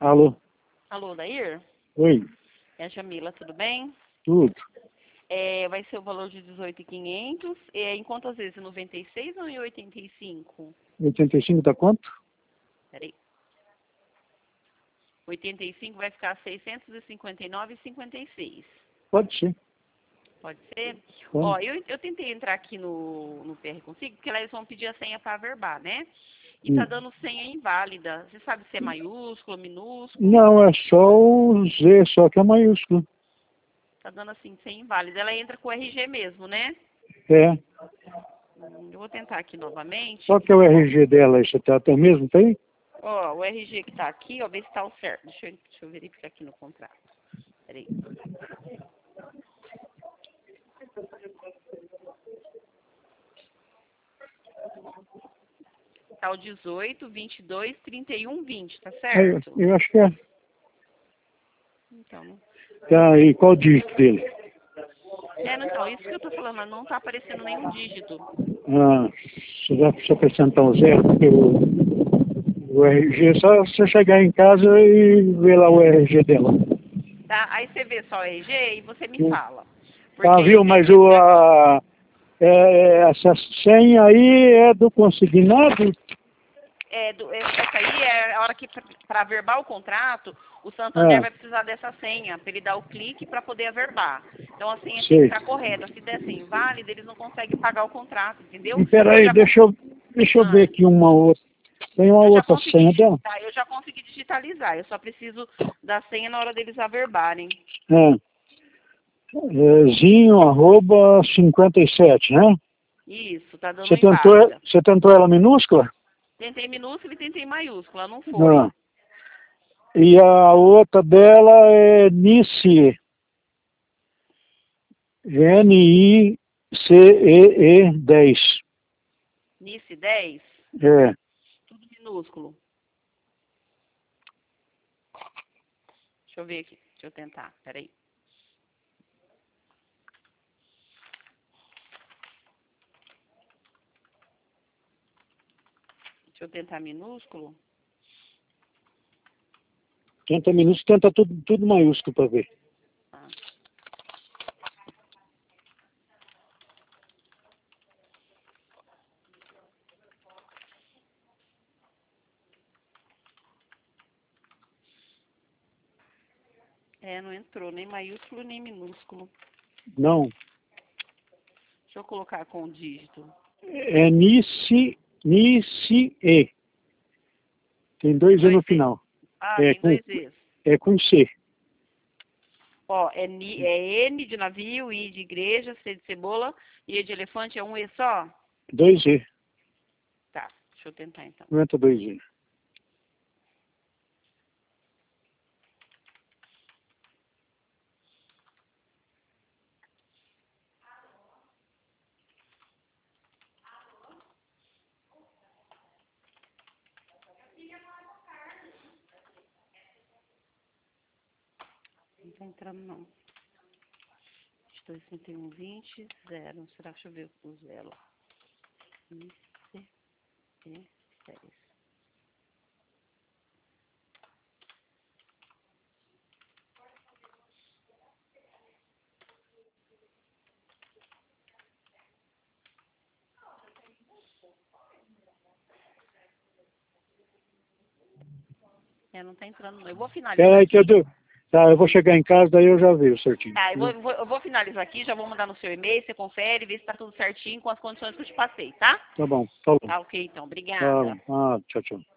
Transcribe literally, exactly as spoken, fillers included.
Alô? Alô, Dair? Oi, É a Jamila, tudo bem? tudo. É, vai ser o valor de dezoito mil e quinhentos. É, em quantas vezes? noventa e seis ou em oitenta e cinco? oitenta e cinco dá quanto? Peraí. oitenta e cinco vai ficar seiscentos e cinquenta e nove vírgula cinquenta e seis. Pode ser. Pode ser? Pode. Ó, eu, eu tentei entrar aqui no, no P R Consigo, porque lá eles vão pedir a senha para averbar, né? E tá Hum. dando senha inválida. Você sabe se é maiúsculo, minúsculo? Não, é só o Z, só que é maiúsculo. Tá dando assim, senha inválida. Ela entra com o R G mesmo, né? É. Hum, Eu vou tentar aqui novamente. Qual que é o R G dela? Você tá até mesmo, tem? Ó, o R G que tá aqui, ó, vê se tá o certo. Deixa eu, deixa eu verificar aqui no contrato. Peraí. Tá o dezoito, vinte e dois, trinta e um, vinte, tá É, eu, certo? eu acho que é. Então, não- Tá, e qual o dígito dele? é, não, então, isso que eu tô falando, mas não tá aparecendo nenhum dígito. Ah, você já precisa acrescentar um zero, porque o, o R G é só você chegar em casa e ver lá o R G dela. Tá? Aí você vê só o R G e você me Hum. fala. Porque Tá, aí eu viu? tenho Mas que o, entrar... a, é, é, essa senha aí é do consignado? É, do, é- essa aí é a hora que, para averbar o contrato, o Santander Ah, vai precisar dessa senha, para ele dar o clique para poder averbar. Então a senha tem que sei. estar correta. Se der senha inválida, eles não conseguem pagar o contrato, entendeu? E Eu peraí, já, con- deixa eu, deixa eu ah, ver aqui uma outra. Tem uma eu já outra consegui senha dela? digitar, eu já consegui digitalizar. Eu só preciso da senha na hora deles averbarem. É, é zinho, arroba, cinquenta e sete, né? Isso, tá dando Você tentou, inválida. você tentou ela minúscula? Tentei minúscula e tentei maiúscula, não foi. Ah. E a outra dela é Nice, N I C E E dez. Nice dez, É, tudo minúsculo. Deixa eu ver aqui, deixa eu tentar, peraí. Deixa eu tentar minúsculo. tenta minúsculo, tenta tudo, tudo maiúsculo para ver. Ah. É, não entrou nem maiúsculo nem minúsculo. Não, Deixa eu colocar com o dígito. é Nice, Nice E. Tem Tem dois E no dois E. final. Ah, É tem com, dois E's. é com C. Ó, é, ni, é N de navio, I de igreja, C de cebola, E de elefante é um E só? Dois E. Tá, deixa eu tentar então. Aguenta dois E. Não tá entrando não. dois, trinta e um, vinte, zero. Será? Deixa eu ver o zero. I, C, E, dez. É, não tá entrando não. Eu vou Espera finalizar aí que eu aqui. dou. Tá, eu vou chegar em casa, daí eu já vejo certinho. Tá, eu vou, eu vou, eu vou finalizar aqui, já vou mandar no seu e-mail, você confere, vê se tá tudo certinho com as condições que eu te passei, tá? Tá bom, falou. Tá ok, então. Tá, Obrigada. ah, tchau, tchau.